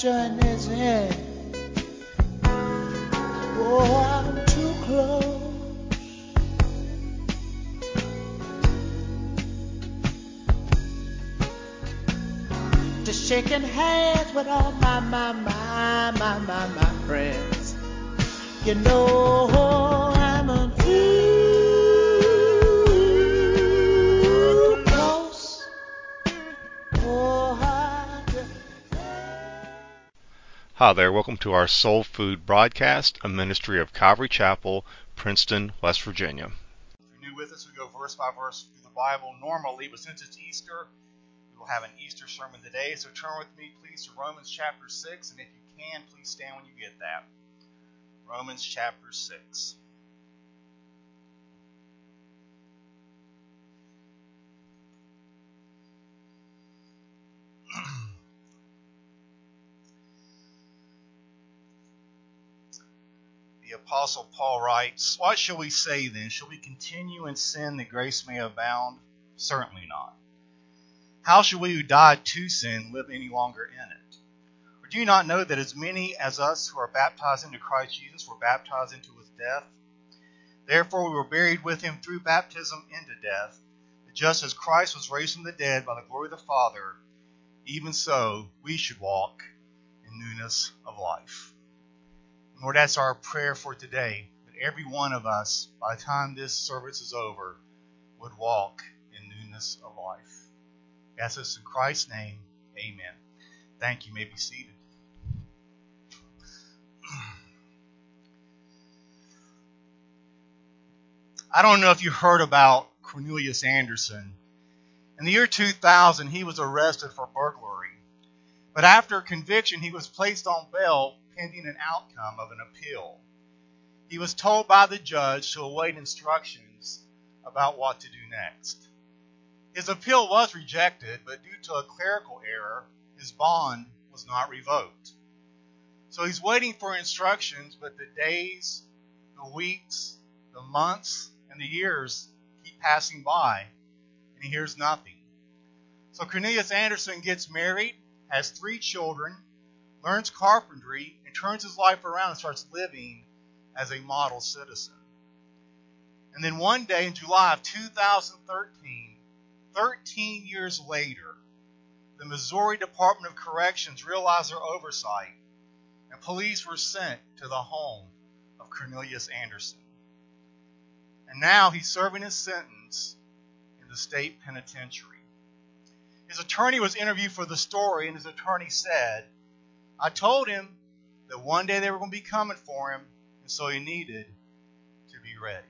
journey's end. Oh, I'm too close to shaking hands with all my friends. You know I'm too close. Oh, Hi there, welcome to our Soul Food broadcast, a ministry of Calvary Chapel, Princeton, West Virginia. If you're new with us, we go verse by verse through the Bible normally, but since it's Easter, we will have an Easter sermon today. So turn with me, please, to Romans chapter 6, and if you can, please stand when you get that. Romans chapter 6. The Apostle Paul writes, "What shall we say then? Shall we continue in sin that grace may abound? Certainly not. How shall we who died to sin live any longer in it? Or do you not know that as many as us who are baptized into Christ Jesus were baptized into his death? Therefore we were buried with him through baptism into death, that just as Christ was raised from the dead by the glory of the Father, even so we should walk in newness of life." Lord, that's our prayer for today, that every one of us, by the time this service is over, would walk in newness of life. I ask this in Christ's name, amen. Thank you. You may be seated. I don't know if you heard about Cornelius Anderson. In the year 2000, he was arrested for burglary. But after conviction, he was placed on bail pending an outcome of an appeal. He was told by the judge to await instructions about what to do next. His appeal was rejected, but due to a clerical error, his bond was not revoked. So he's waiting for instructions, but the days, the weeks, the months, and the years keep passing by, and he hears nothing. So Cornelius Anderson gets married, has 3 children, learns carpentry, and turns his life around and starts living as a model citizen. And then one day in July of 2013, 13 years later, the Missouri Department of Corrections realized their oversight, and police were sent to the home of Cornelius Anderson. And now he's serving his sentence in the state penitentiary. His attorney was interviewed for the story, and his attorney said, "I told him that one day they were going to be coming for him, and so he needed to be ready."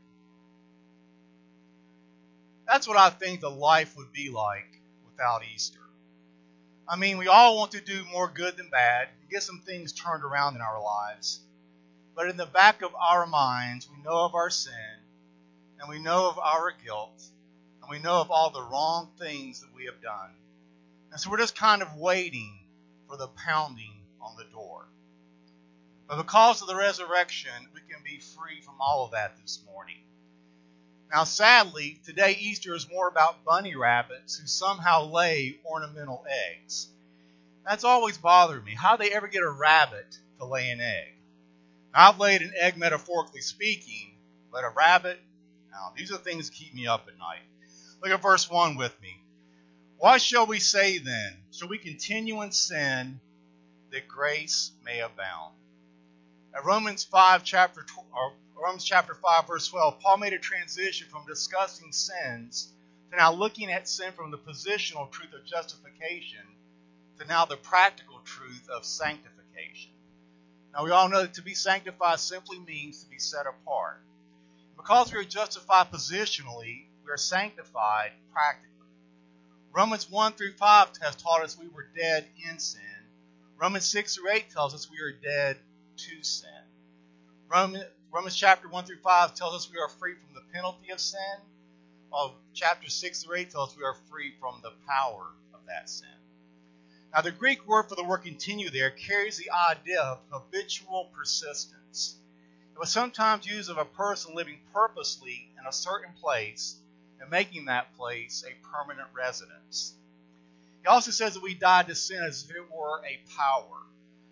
That's what I think the life would be like without Easter. I mean, we all want to do more good than bad and get some things turned around in our lives. But in the back of our minds, we know of our sin, and we know of our guilt, and we know of all the wrong things that we have done. And so we're just kind of waiting for the pounding on the door. But because of the resurrection, we can be free from all of that this morning. Now, sadly, today Easter is more about bunny rabbits who somehow lay ornamental eggs. That's always bothered me. How do they ever get a rabbit to lay an egg? Now, I've laid an egg metaphorically speaking, but a rabbit? Now, these are things that keep me up at night. Look at verse 1 with me. "What shall we say then? Shall we continue in sin that grace may abound?" At Romans chapter 5, verse 12, Paul made a transition from discussing sins to now looking at sin from the positional truth of justification to now the practical truth of sanctification. Now, we all know that to be sanctified simply means to be set apart. Because we are justified positionally, we are sanctified practically. Romans 1 through 5 has taught us we were dead in sin. Romans 6 through 8 tells us we are dead to sin. Romans chapter 1 through 5 tells us we are free from the penalty of sin, while chapter 6 through 8 tells us we are free from the power of that sin. Now, the Greek word for the word continue there carries the idea of habitual persistence. It was sometimes used of a person living purposely in a certain place and making that place a permanent residence. He also says that we died to sin as if it were a power.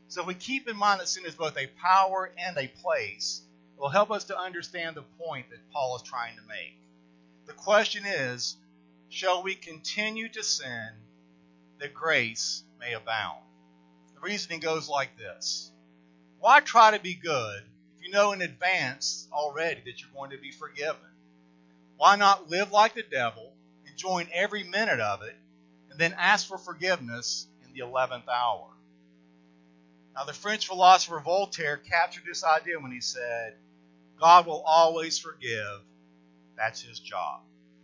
So if we keep in mind that sin is both a power and a place, it will help us to understand the point that Paul is trying to make. The question is, shall we continue to sin that grace may abound? The reasoning goes like this. Why try to be good if you know in advance already that you're going to be forgiven? Why not live like the devil, enjoying every minute of it, and then ask for forgiveness in the 11th hour? Now, the French philosopher Voltaire captured this idea when he said, God will always forgive. That's his job.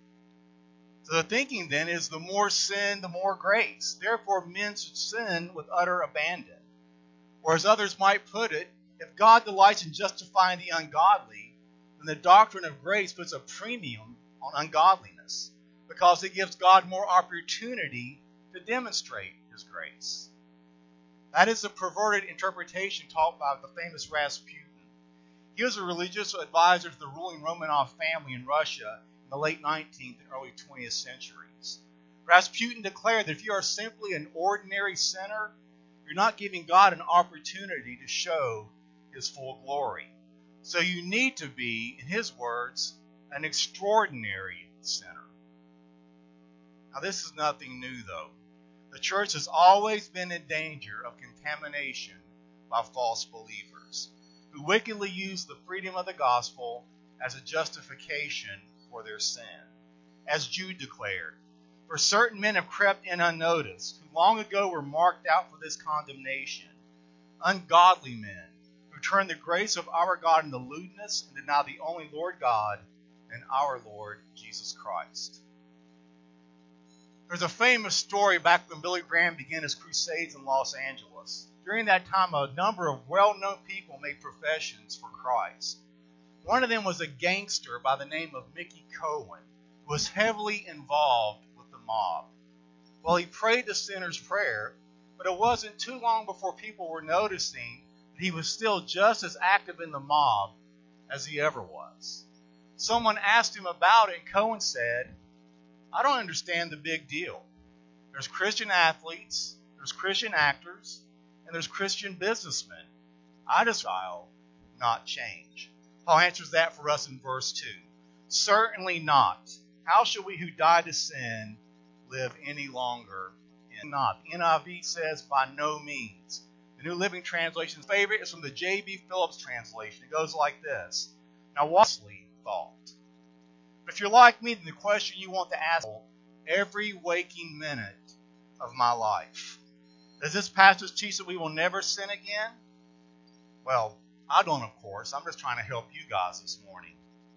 So the thinking then is the more sin, the more grace. Therefore, men should sin with utter abandon. Or as others might put it, if God delights in justifying the ungodly, then the doctrine of grace puts a premium on ungodliness, because it gives God more opportunity to demonstrate his grace. That is the perverted interpretation taught by the famous Rasputin. He was a religious advisor to the ruling Romanov family in Russia in the late 19th and early 20th centuries. Rasputin declared that if you are simply an ordinary sinner, you're not giving God an opportunity to show his full glory. So you need to be, in his words, an extraordinary sinner. Now, this is nothing new, though. The church has always been in danger of contamination by false believers who wickedly use the freedom of the gospel as a justification for their sin. As Jude declared, for certain men have crept in unnoticed, who long ago were marked out for this condemnation, ungodly men who turn the grace of our God into lewdness and deny the only Lord God and our Lord Jesus Christ. There's a famous story back when Billy Graham began his crusades in Los Angeles. During that time, a number of well-known people made professions for Christ. One of them was a gangster by the name of Mickey Cohen, who was heavily involved with the mob. Well, he prayed the sinner's prayer, but it wasn't too long before people were noticing that he was still just as active in the mob as he ever was. Someone asked him about it, and Cohen said, I don't understand the big deal. There's Christian athletes, there's Christian actors, and there's Christian businessmen. I just will not change. Paul answers that for us in verse 2. Certainly not. How shall we who died to sin live any longer in not? The NIV says by no means. The New Living Translation's favorite is from the J.B. Phillips translation. It goes like this. Now, what's thought? But if you're like me, then the question you want to ask every waking minute of my life. Does this passage teach that we will never sin again? Well, I don't, of course. I'm just trying to help you guys this morning.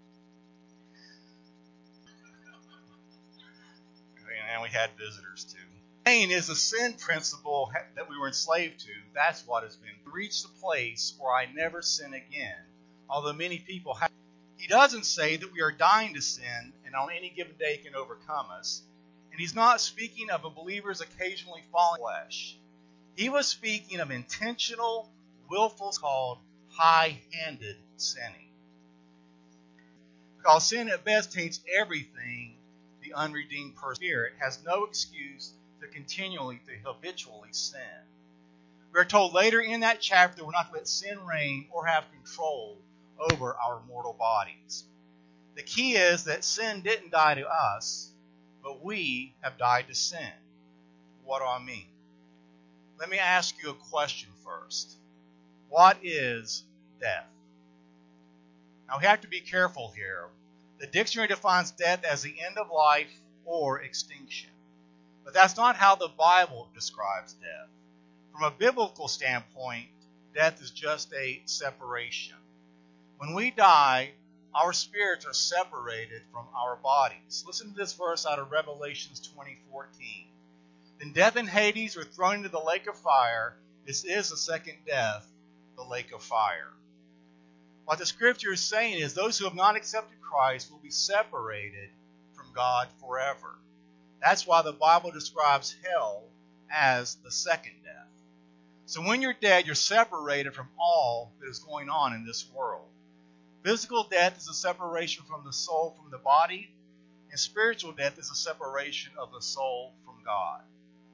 And we had visitors too. Pain is a sin principle that we were enslaved to. That's what has been. Reach the place where I never sin again, although many people have. He doesn't say that we are dying to sin and on any given day can overcome us. And he's not speaking of a believer's occasionally falling flesh. He was speaking of intentional, willful, called high-handed sinning. Because sin at best taints everything, the unredeemed spirit has no excuse to habitually sin. We are told later in that chapter we're not to let sin reign or have control over our mortal bodies. The key is that sin didn't die to us, but we have died to sin. What do I mean? Let me ask you a question first. What is death? Now we have to be careful here. The dictionary defines death as the end of life or extinction. But that's not how the Bible describes death. From a biblical standpoint, death is just a separation. When we die, our spirits are separated from our bodies. Listen to this verse out of Revelation 20:14. Then death and Hades were thrown into the lake of fire. This is the second death, the lake of fire. What the scripture is saying is those who have not accepted Christ will be separated from God forever. That's why the Bible describes hell as the second death. So when you're dead, you're separated from all that is going on in this world. Physical death is a separation from the soul from the body, and spiritual death is a separation of the soul from God.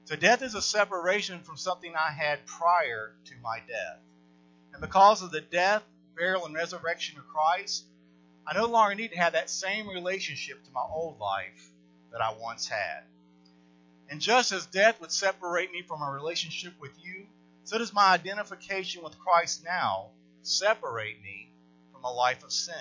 So death is a separation from something I had prior to my death. And because of the death, burial, and resurrection of Christ, I no longer need to have that same relationship to my old life that I once had. And just as death would separate me from a relationship with you, so does my identification with Christ now separate me from a life of sin.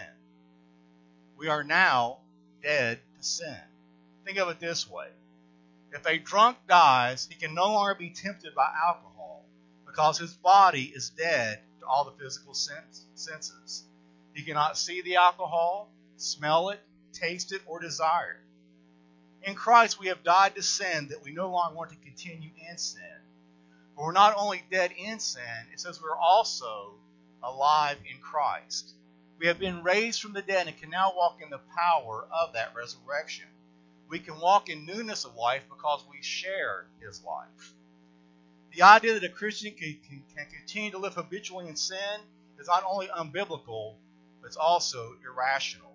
We are now dead to sin. Think of it this way. If a drunk dies, he can no longer be tempted by alcohol because his body is dead to all the physical senses. He cannot see the alcohol, smell it, taste it, or desire it. In Christ, we have died to sin that we no longer want to continue in sin. But we're not only dead in sin, it says we're also alive in Christ. We have been raised from the dead and can now walk in the power of that resurrection. We can walk in newness of life because we share his life. The idea that a Christian can continue to live habitually in sin is not only unbiblical, but it's also irrational.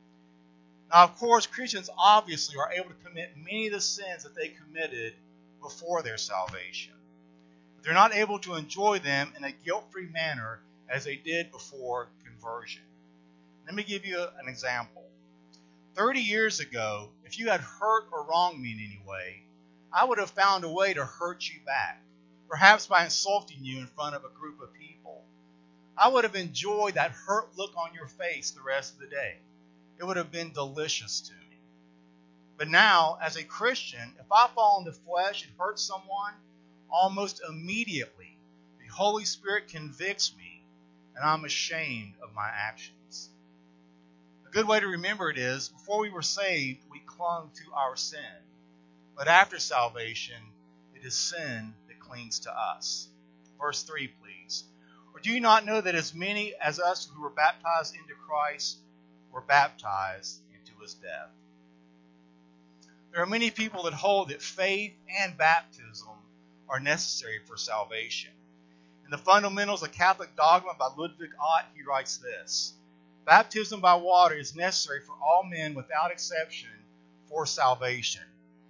Now, of course, Christians obviously are able to commit many of the sins that they committed before their salvation. But they're not able to enjoy them in a guilt-free manner as they did before conversion. Let me give you an example. 30 years ago, if you had hurt or wronged me in any way, I would have found a way to hurt you back, perhaps by insulting you in front of a group of people. I would have enjoyed that hurt look on your face the rest of the day. It would have been delicious to me. But now, as a Christian, if I fall in the flesh and hurt someone, almost immediately the Holy Spirit convicts me, and I'm ashamed of my actions. A good way to remember it is, before we were saved, we clung to our sin. But after salvation, it is sin that clings to us. Verse 3, please. Or do you not know that as many as us who were baptized into Christ were baptized into his death? There are many people that hold that faith and baptism are necessary for salvation. In the Fundamentals of Catholic Dogma by Ludwig Ott, he writes this: baptism by water is necessary for all men without exception for salvation.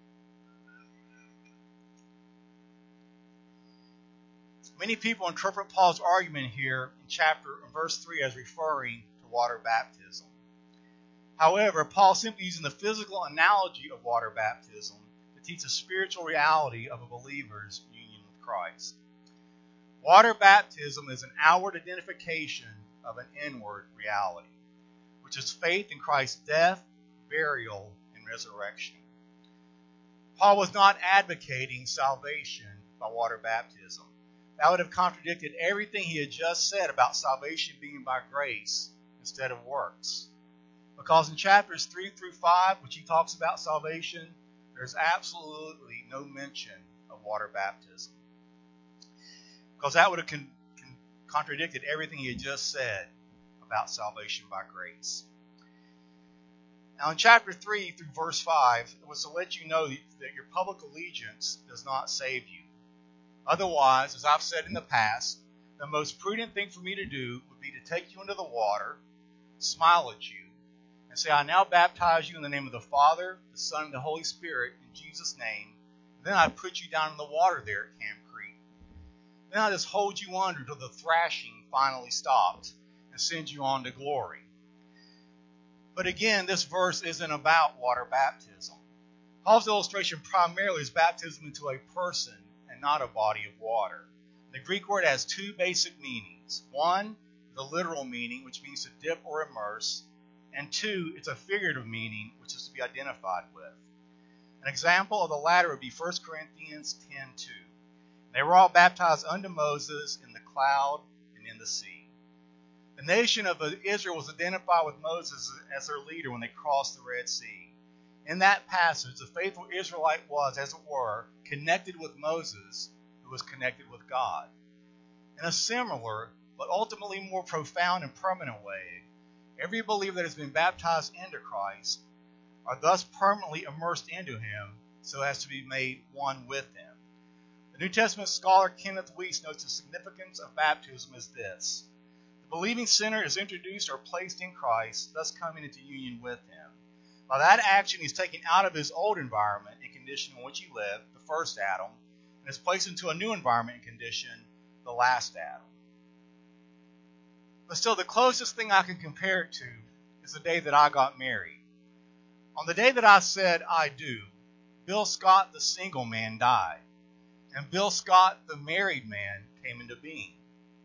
Many people interpret Paul's argument here in verse 3 as referring to water baptism. However, Paul is simply using the physical analogy of water baptism to teach the spiritual reality of a believer's union with Christ. Water baptism is an outward identification of an inward reality, which is faith in Christ's death, burial, and resurrection. Paul was not advocating salvation by water baptism. That would have contradicted everything he had just said about salvation being by grace instead of works. Because in chapters 3 through 5, which he talks about salvation, there's absolutely no mention of water baptism. Because that would have contradicted everything he had just said about salvation by grace. Now in chapter 3 through verse 5, it was to let you know that your public allegiance does not save you. Otherwise, as I've said in the past, the most prudent thing for me to do would be to take you into the water, smile at you, and say, I now baptize you in the name of the Father, the Son, and the Holy Spirit, in Jesus' name. And then I put you down in the water there at Camp Creek. Then I just hold you under until the thrashing finally stops and send you on to glory. But again, this verse isn't about water baptism. Paul's illustration primarily is baptism into a person and not a body of water. The Greek word has two basic meanings. One, the literal meaning, which means to dip or immerse. And two, it's a figurative meaning, which is to be identified with. An example of the latter would be 1 Corinthians 10:2. They were all baptized unto Moses in the cloud and in the sea. The nation of Israel was identified with Moses as their leader when they crossed the Red Sea. In that passage, the faithful Israelite was, as it were, connected with Moses, who was connected with God. In a similar, but ultimately more profound and permanent way, every believer that has been baptized into Christ are thus permanently immersed into him so as to be made one with him. The New Testament scholar Kenneth Weiss notes the significance of baptism as this: the believing sinner is introduced or placed in Christ, thus coming into union with him. By that action, he's taken out of his old environment and condition in which he lived, the first Adam, and is placed into a new environment and condition, the last Adam. But still, the closest thing I can compare it to is the day that I got married. On the day that I said I do, Bill Scott, the single man, died, and Bill Scott, the married man, came into being.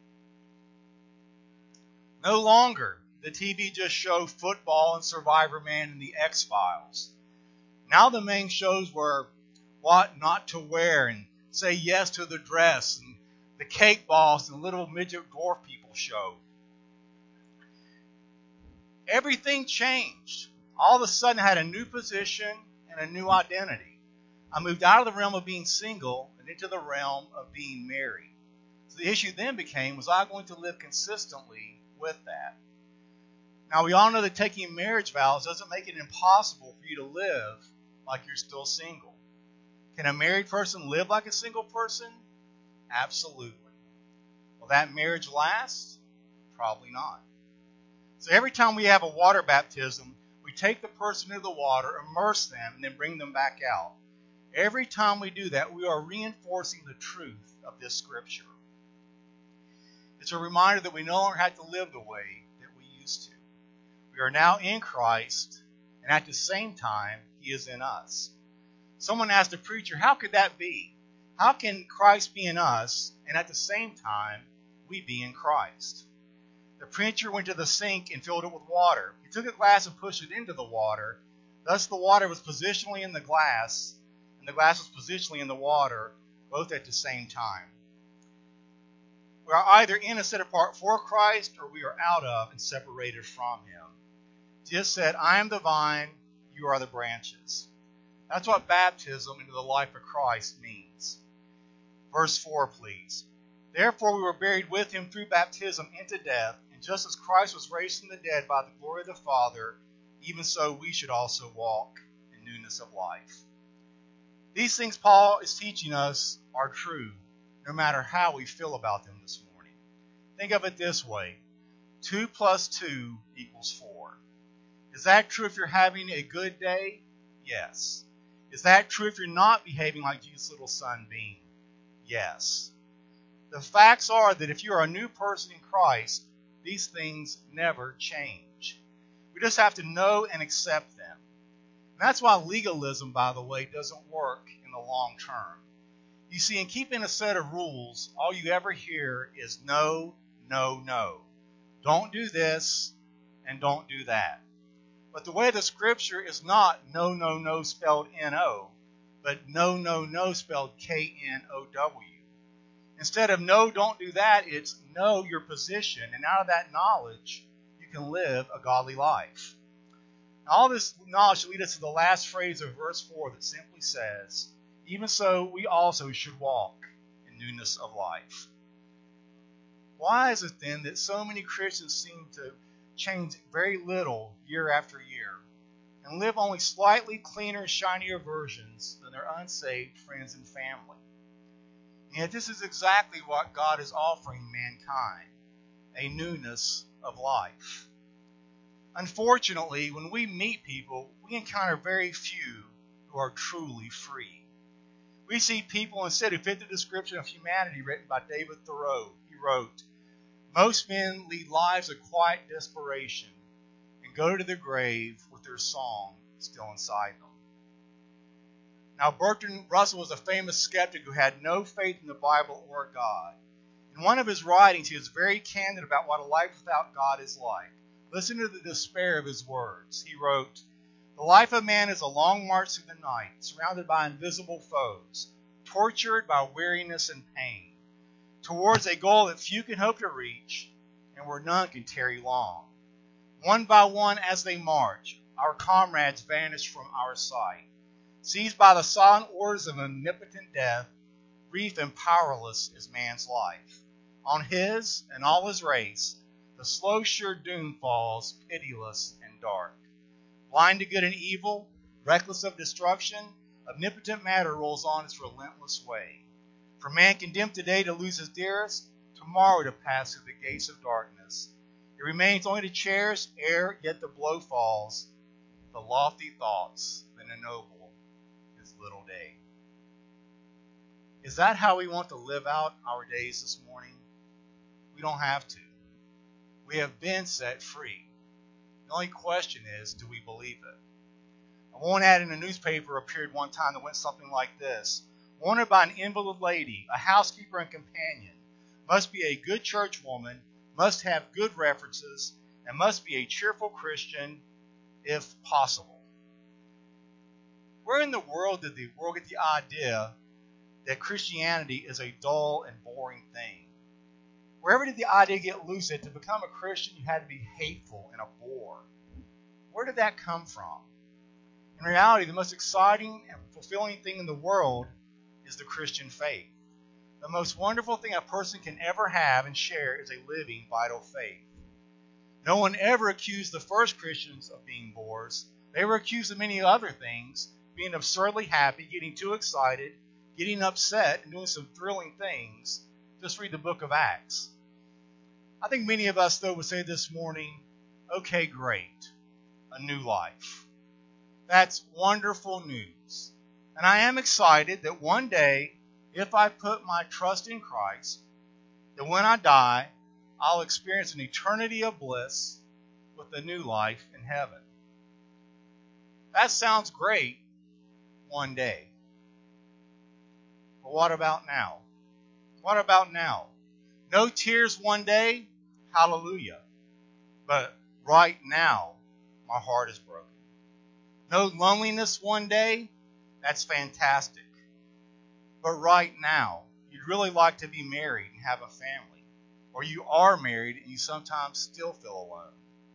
No longer did TV just show football and Survivor Man and the X-Files. Now the main shows were what not to wear and say yes to the dress and the Cake Boss and Little Midget Dwarf People show. Everything changed. All of a sudden I had a new position and a new identity. I moved out of the realm of being single and into the realm of being married. So the issue then became, was I going to live consistently with that? Now we all know that taking marriage vows doesn't make it impossible for you to live like you're still single. Can a married person live like a single person? Absolutely. Will that marriage last? Probably not. So every time we have a water baptism, we take the person into the water, immerse them, and then bring them back out. Every time we do that, we are reinforcing the truth of this scripture. It's a reminder that we no longer have to live the way that we used to. We are now in Christ, and at the same time, He is in us. Someone asked the preacher, how could that be? How can Christ be in us, and at the same time, we be in Christ? The preacher went to the sink and filled it with water. He took a glass and pushed it into the water. Thus the water was positionally in the glass, and the glass was positionally in the water, both at the same time. We are either in and set apart for Christ, or we are out of and separated from Him. Jesus said, I am the vine, you are the branches. That's what baptism into the life of Christ means. Verse 4, please. Therefore we were buried with Him through baptism into death, and just as Christ was raised from the dead by the glory of the Father, even so we should also walk in newness of life. These things Paul is teaching us are true, no matter how we feel about them this morning. Think of it this way. 2 plus 2 equals 4. Is that true if you're having a good day? Yes. Is that true if you're not behaving like Jesus' little son Bean? Yes. The facts are that if you are a new person in Christ, these things never change. We just have to know and accept them. And that's why legalism, by the way, doesn't work in the long term. You see, in keeping a set of rules, all you ever hear is no, no, no. Don't do this and don't do that. But the way of the scripture is not no, no, no spelled N-O, but no, no, no spelled K-N-O-W. Instead of no, don't do that, it's know your position. And out of that knowledge, you can live a godly life. Now, all this knowledge should lead us to the last phrase of verse 4 that simply says, even so we also should walk in newness of life. Why is it then that so many Christians seem to change very little year after year and live only slightly cleaner, shinier versions than their unsaved friends and family? And yet this is exactly what God is offering mankind, a newness of life. Unfortunately, when we meet people, we encounter very few who are truly free. We see people instead who fit the description of humanity written by David Thoreau. He wrote, most men lead lives of quiet desperation and go to the grave with their song still inside them. Now, Bertrand Russell was a famous skeptic who had no faith in the Bible or God. In one of his writings, he is very candid about what a life without God is like. Listen to the despair of his words. He wrote, the life of man is a long march through the night, surrounded by invisible foes, tortured by weariness and pain, towards a goal that few can hope to reach, and where none can tarry long. One by one as they march, our comrades vanish from our sight. Seized by the silent orders of omnipotent death, brief and powerless is man's life. On his and all his race, the slow, sure doom falls, pitiless and dark. Blind to good and evil, reckless of destruction, omnipotent matter rolls on its relentless way. For man condemned today to lose his dearest, tomorrow to pass through the gates of darkness. It remains only to cherish ere yet the blow falls, the lofty thoughts that ennoble his little day. Is that how we want to live out our days this morning? We don't have to. We have been set free. The only question is, do we believe it? One ad in a newspaper appeared one time that went something like this. Wanted by an invalid lady, a housekeeper and companion, must be a good church woman, must have good references, and must be a cheerful Christian if possible. Where in the world did the world get the idea that Christianity is a dull and boring thing? Wherever did the idea get loose that to become a Christian you had to be hateful and a bore? Where did that come from? In reality, the most exciting and fulfilling thing in the world is the Christian faith. The most wonderful thing a person can ever have and share is a living, vital faith. No one ever accused the first Christians of being bores. They were accused of many other things, being absurdly happy, getting too excited, getting upset, and doing some thrilling things. Just read the book of Acts. I think many of us, though, would say this morning, okay, great, a new life. That's wonderful news. And I am excited that one day, if I put my trust in Christ, that when I die, I'll experience an eternity of bliss with a new life in heaven. That sounds great one day. But what about now? What about now? No tears one day? Hallelujah. But right now, my heart is broken. No loneliness one day? That's fantastic. But right now, you'd really like to be married and have a family. Or you are married and you sometimes still feel alone.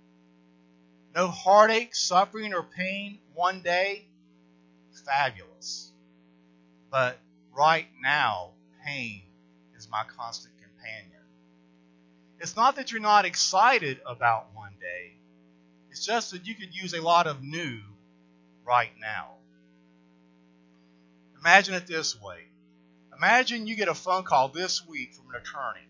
No heartache, suffering, or pain one day? Fabulous. But right now, pain is my constant companion. It's not that you're not excited about one day. It's just that you could use a lot of new right now. Imagine it this way. Imagine you get a phone call this week from an attorney.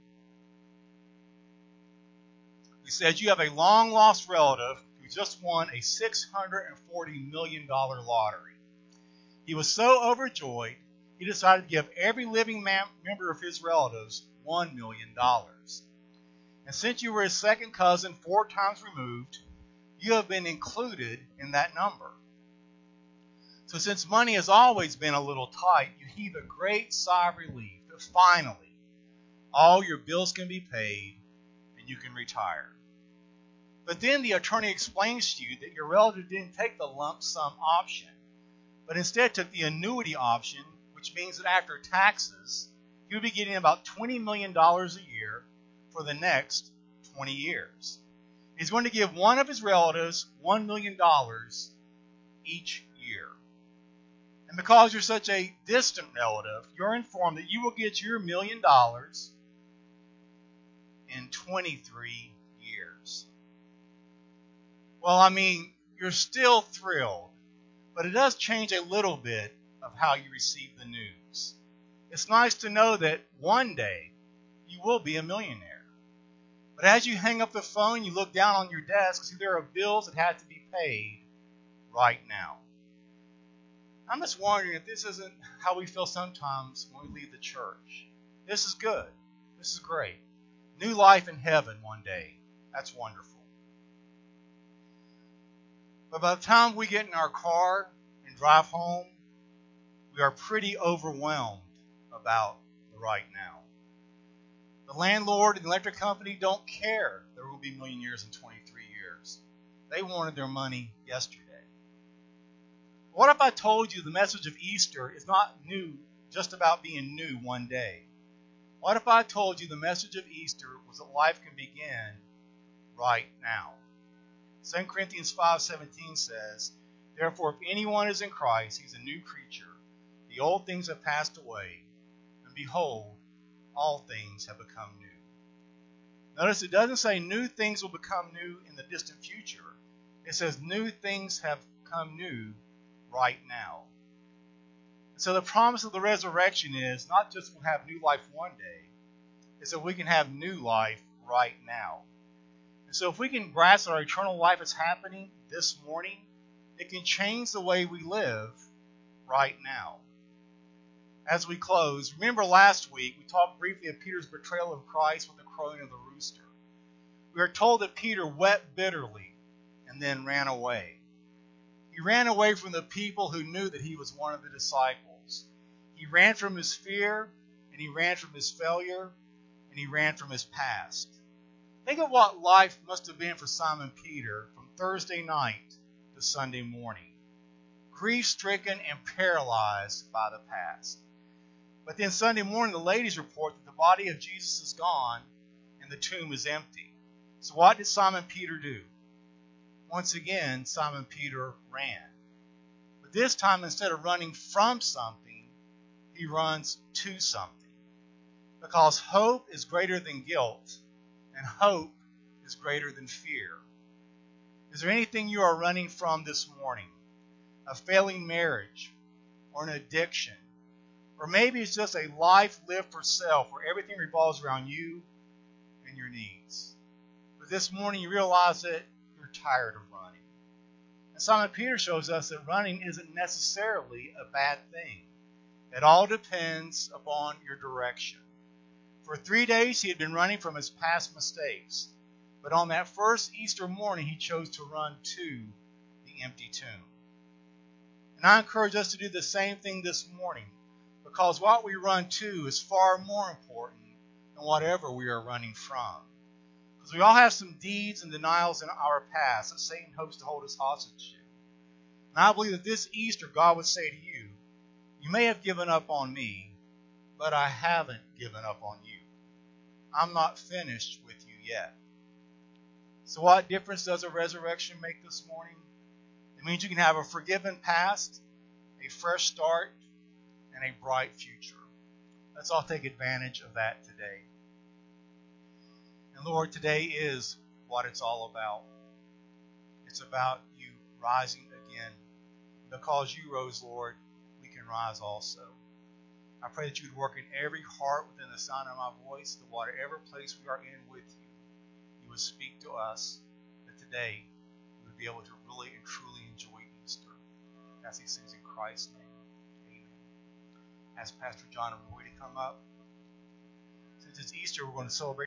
He said you have a long-lost relative who just won a $640 million lottery. He was so overjoyed, he decided to give every living member of his relatives $1 million. And since you were his second cousin 4 times removed, you have been included in that number. So since money has always been a little tight, you heave a great sigh of relief that finally all your bills can be paid and you can retire. But then the attorney explains to you that your relative didn't take the lump sum option, but instead took the annuity option, which means that after taxes, he would be getting about $20 million a year for the next 20 years. He's going to give one of his relatives $1 million each year. And because you're such a distant relative, you're informed that you will get your $1 million in 23 years. Well, I mean, you're still thrilled, but it does change a little bit of how you receive the news. It's nice to know that one day you will be a millionaire. But as you hang up the phone, you look down on your desk, see there are bills that have to be paid right now. I'm just wondering if this isn't how we feel sometimes when we leave the church. This is good. This is great. New life in heaven one day. That's wonderful. But by the time we get in our car and drive home, we are pretty overwhelmed about the right now. The landlord and the electric company don't care there will be millionaires in 23 years. They wanted their money yesterday. What if I told you the message of Easter is not new, just about being new one day? What if I told you the message of Easter was that life can begin right now? 2 Corinthians 5:17 says, "Therefore, if anyone is in Christ, he's a new creature. The old things have passed away, and behold, all things have become new." Notice it doesn't say new things will become new in the distant future. It says new things have become new right now. And so the promise of the resurrection is not just we'll have new life one day, it's that we can have new life right now. And so if we can grasp our eternal life is happening this morning, it can change the way we live right now. as we close, remember last week we talked briefly of Peter's betrayal of Christ with the crowing of the rooster. We are told that Peter wept bitterly and then ran away. He ran away from the people who knew that he was one of the disciples. He ran from his fear, and he ran from his failure, and he ran from his past. Think of what life must have been for Simon Peter from Thursday night to Sunday morning. Grief-stricken and paralyzed by the past. But then Sunday morning, the ladies report that the body of Jesus is gone and the tomb is empty. So what did Simon Peter do? Once again, Simon Peter ran. But this time, instead of running from something, he runs to something. Because hope is greater than guilt, and hope is greater than fear. Is there anything you are running from this morning? A failing marriage, or an addiction, or maybe it's just a life lived for self where everything revolves around you and your needs. But this morning you realize that you're tired of running. And Simon Peter shows us that running isn't necessarily a bad thing. It all depends upon your direction. For 3 days he had been running from his past mistakes, but on that first Easter morning he chose to run to the empty tomb. And I encourage us to do the same thing this morning, because what we run to is far more important than whatever we are running from. Because we all have some deeds and denials in our past that Satan hopes to hold us hostage to. And I believe that this Easter God would say to you, you may have given up on me, but I haven't given up on you. I'm not finished with you yet. So what difference does a resurrection make this morning? It means you can have a forgiven past, a fresh start, and a bright future. Let's all take advantage of that today. And Lord, today is what it's all about. It's about you rising again. Because you rose, Lord, we can rise also. I pray that you would work in every heart within the sound of my voice, that whatever place we are in with you, you would speak to us, that today we would be able to really and truly enjoy Easter. As he sings in Christ's name, amen. Ask Pastor John and Roy to come up. Since it's Easter, we're going to celebrate